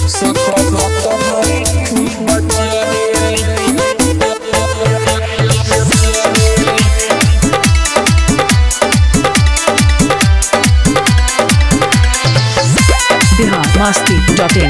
biharmasti.in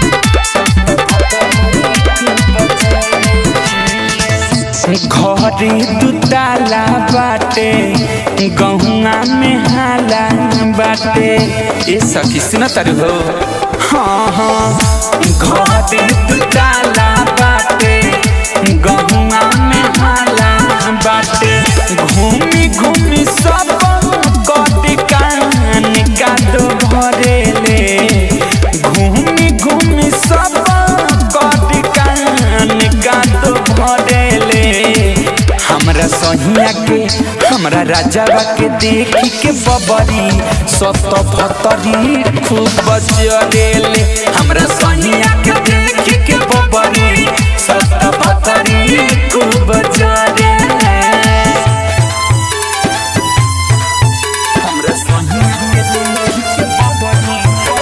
घरे दुताला बाटे गहुआ में हाला बाटे ए सखी सुन तारू हो। हाँ हाँ घरे दुताला बाटे गहुआ में हाला बाटे घूमी घूमी सब कटी कान का दो भरे ले घूमी घूमी सब कटी कान का दो भरे ले हमरा सहिया के हमरा राजावा के देखी के बबरी सत भतरी खूब बजरेले हमरा सहिया के देखी के बबरी सत भतरी खूब बजरेले हमरा सहिया के देखी के बबरी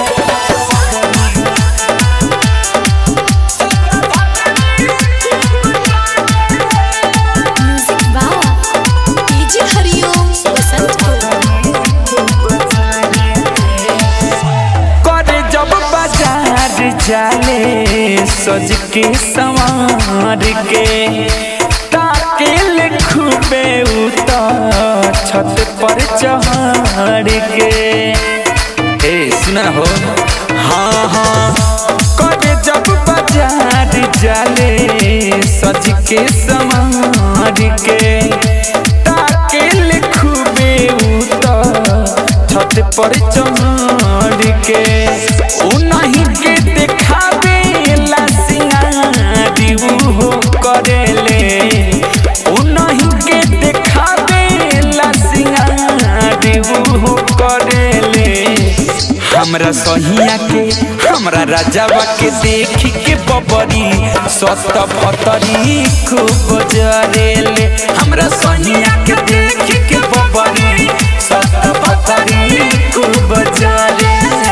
जाले सज के संवार के ताके ले खूबे उतर छत पर चढ़ के ए सुना हो। हाँ हाँ करे जब बाजार जाले सज के संवार के ताके ले खूबे उतर छत पर चढ़ के ओ नहीं के देखावे ला सिंगारी हो करेले ओ नहीं के देखावे ला सिंगारी हो करेले हमरा सहिया के हमरा राजावा के देखी के बबरी सत भतरी खूब जरेले हमरा सहिया के देखी के बबरी सत भतरी खूब जरेले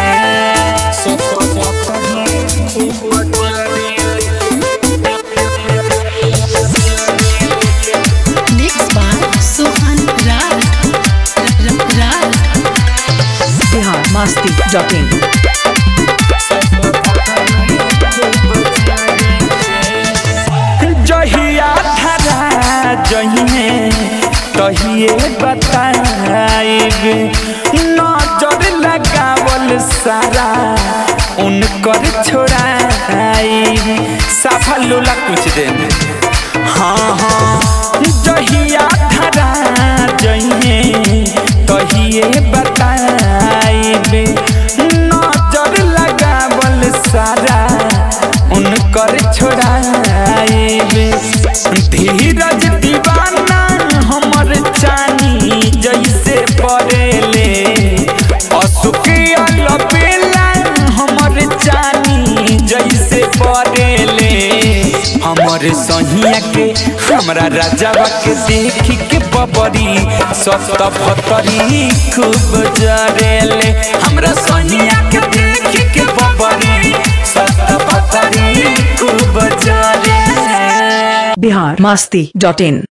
biharmasti.in जहिया धरा जहिने तहिए बताइब नजर लगावल सारा उनकर छोड़ाइब साफा लोला कुछ दिन। हाँ हाँ जहिया धरा जहिने तहिए बताइब नजर लगावल सारा उनकर छोड़ाइब धीरज दीवाना हमर चानी जैसे पड़ेले असुकिया लपेला हमर चानी जैसे पड़ेले हमर सहिया के हमरा राजावा के देखी के बबरी सत भतरी खूब जरेले हमरा सहिया के देखी के बबरी सत भतरी खूब जरेले biharmasti.in